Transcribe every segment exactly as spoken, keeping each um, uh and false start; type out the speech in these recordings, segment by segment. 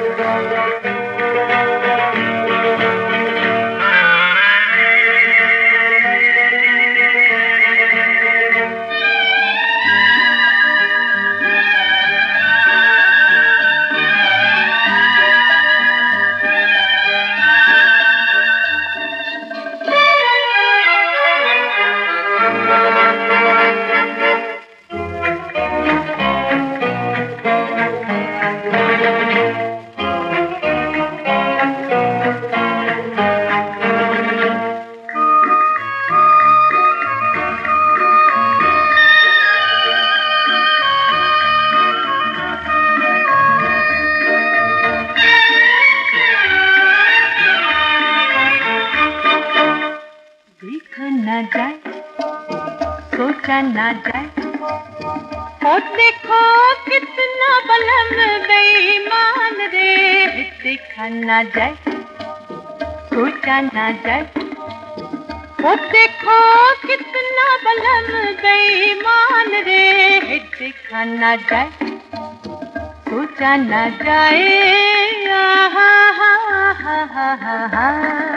ना जाए, सोचा ना जाए, और देखो कितना बलम बेईमान रे। देखा ना जाए, सोचा ना जाए, और देखो कितना बलम बेईमान रे। देखा ना जाए, सोचा ना जाए, आहा हा हा हा हा हा।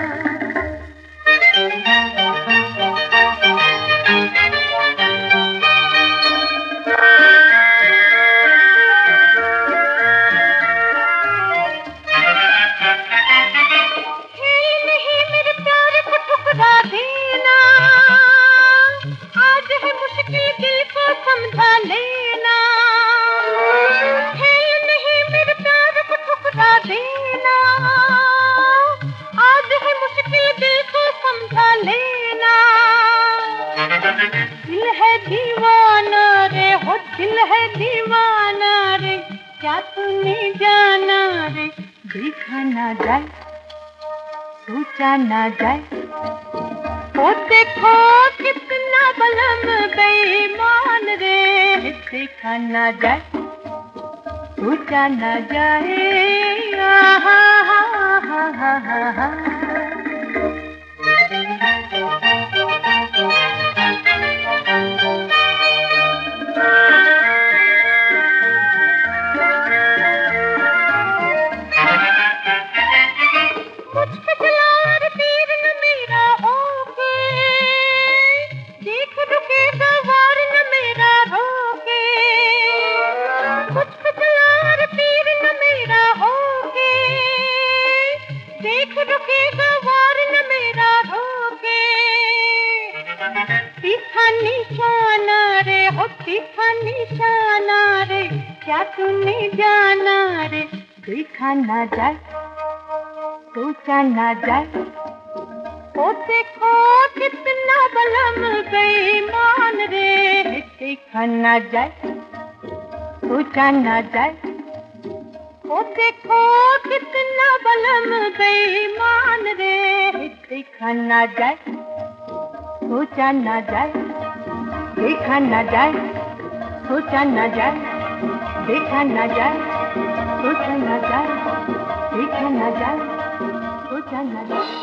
आज है मुश्किल दिल को समझा लेना, खेल नहीं मेरे प्यार को ठुकरा देना। आज है मुश्किल दिल को समझा लेना। दिल है दीवाना रे, हो दिल है दीवाना रे, क्या तूने जाना रे। देखा ना जाए, सोचा ना जाए, ओ देखो कितना बलम बेईमान रे। देखा ना जाए, सोचा ना जाए, आहा हा हा हा हा हा। तीखा निशाना रे, हो तीखा निशाना रे, क्या तूने जाना रे। देखा ना जाए, सोचा ना जाए, ओ देखो कितना बलम बेईमान रे। देखा ना जाए, सोचा ना जाए, ओ देखो कितना बलम बेईमान रे। देखा ना जाए, सोचा ना जाए, देखा ना जाए, सोचा ना जाए, देखा ना जाए, सोचा ना जाए, देखा ना जाए, सोचा ना जाए।